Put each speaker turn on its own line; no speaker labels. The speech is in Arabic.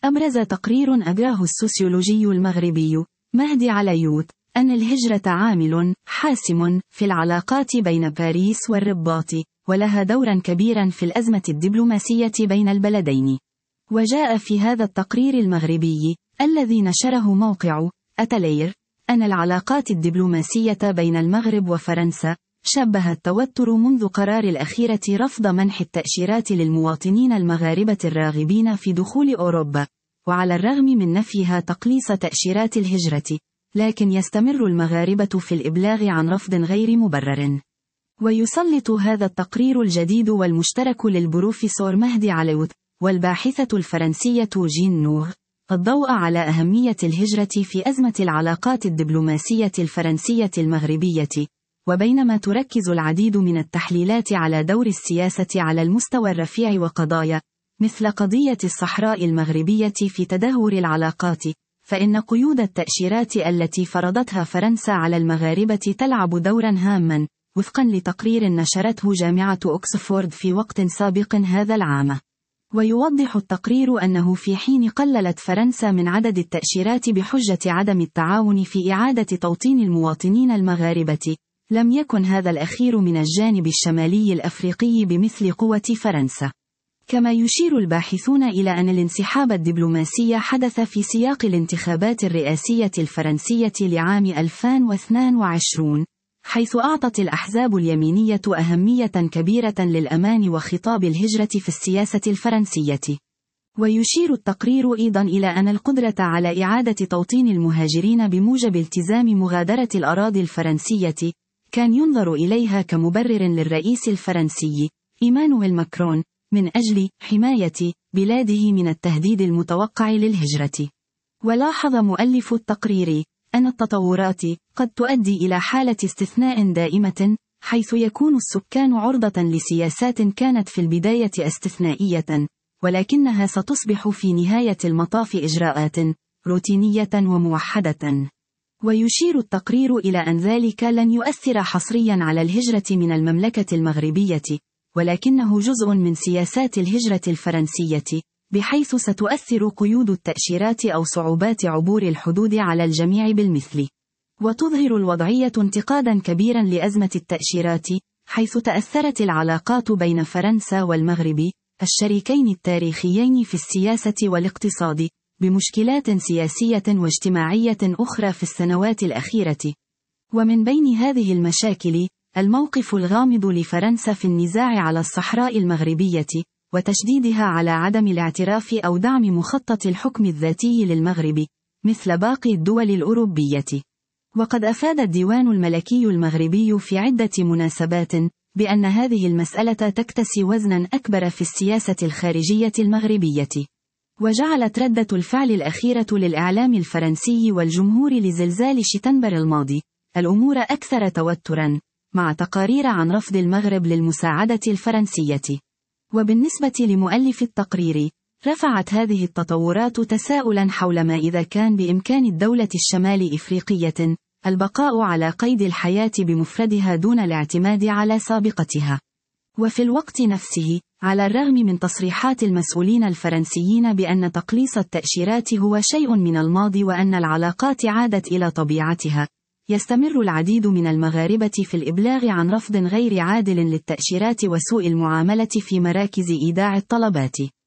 أبرز تقرير أجراه السوسيولوجي المغربي مهدي عليوت أن الهجرة عامل حاسم في العلاقات بين باريس والرباط، ولها دورا كبيرا في الأزمة الدبلوماسية بين البلدين. وجاء في هذا التقرير المغربي الذي نشره موقع أتلير أن العلاقات الدبلوماسية بين المغرب وفرنسا شبه التوتر منذ قرار الأخيرة رفض منح التأشيرات للمواطنين المغاربة الراغبين في دخول أوروبا، وعلى الرغم من نفيها تقليص تأشيرات الهجرة، لكن يستمر المغاربة في الإبلاغ عن رفض غير مبرر. ويسلط هذا التقرير الجديد والمشترك للبروفيسور مهدي عليوت والباحثة الفرنسية جين نوغ الضوء على أهمية الهجرة في أزمة العلاقات الدبلوماسية الفرنسية المغربية. وبينما تركز العديد من التحليلات على دور السياسة على المستوى الرفيع وقضايا مثل قضية الصحراء المغربية في تدهور العلاقات، فإن قيود التأشيرات التي فرضتها فرنسا على المغاربة تلعب دورا هاما، وفقا لتقرير نشرته جامعة أكسفورد في وقت سابق هذا العام. ويوضح التقرير أنه في حين قللت فرنسا من عدد التأشيرات بحجة عدم التعاون في إعادة توطين المواطنين المغاربة، لم يكن هذا الأخير من الجانب الشمالي الأفريقي بمثل قوة فرنسا. كما يشير الباحثون إلى أن الانسحاب الدبلوماسي حدث في سياق الانتخابات الرئاسية الفرنسية لعام 2022، حيث أعطت الأحزاب اليمينية أهمية كبيرة للأمان وخطاب الهجرة في السياسة الفرنسية. ويشير التقرير أيضا إلى أن القدرة على إعادة توطين المهاجرين بموجب التزام مغادرة الأراضي الفرنسية كان ينظر إليها كمبرر للرئيس الفرنسي إيمانويل ماكرون من أجل حماية بلاده من التهديد المتوقع للهجرة. ولاحظ مؤلف التقرير أن التطورات قد تؤدي إلى حالة استثناء دائمة، حيث يكون السكان عرضة لسياسات كانت في البداية استثنائية، ولكنها ستصبح في نهاية المطاف إجراءات روتينية وموحدة. ويشير التقرير إلى أن ذلك لن يؤثر حصريا على الهجرة من المملكة المغربية، ولكنه جزء من سياسات الهجرة الفرنسية، بحيث ستؤثر قيود التأشيرات أو صعوبات عبور الحدود على الجميع بالمثل. وتظهر الوضعية انتقادا كبيرا لأزمة التأشيرات، حيث تأثرت العلاقات بين فرنسا والمغرب الشريكين التاريخيين في السياسة والاقتصاد بمشكلات سياسية واجتماعية أخرى في السنوات الأخيرة. ومن بين هذه المشاكل الموقف الغامض لفرنسا في النزاع على الصحراء المغربية، وتشديدها على عدم الاعتراف أو دعم مخطط الحكم الذاتي للمغرب مثل باقي الدول الأوروبية. وقد أفاد الديوان الملكي المغربي في عدة مناسبات بأن هذه المسألة تكتسي وزنا أكبر في السياسة الخارجية المغربية. وجعلت ردة الفعل الأخيرة للإعلام الفرنسي والجمهور لزلزال شتنبر الماضي الأمور أكثر توترا، مع تقارير عن رفض المغرب للمساعدة الفرنسية. وبالنسبة لمؤلف التقرير، رفعت هذه التطورات تساؤلا حول ما إذا كان بإمكان الدولة الشمال إفريقية البقاء على قيد الحياة بمفردها دون الاعتماد على سابقتها. وفي الوقت نفسه، على الرغم من تصريحات المسؤولين الفرنسيين بأن تقليص التأشيرات هو شيء من الماضي وأن العلاقات عادت إلى طبيعتها، يستمر العديد من المغاربة في الإبلاغ عن رفض غير عادل للتأشيرات وسوء المعاملة في مراكز إيداع الطلبات.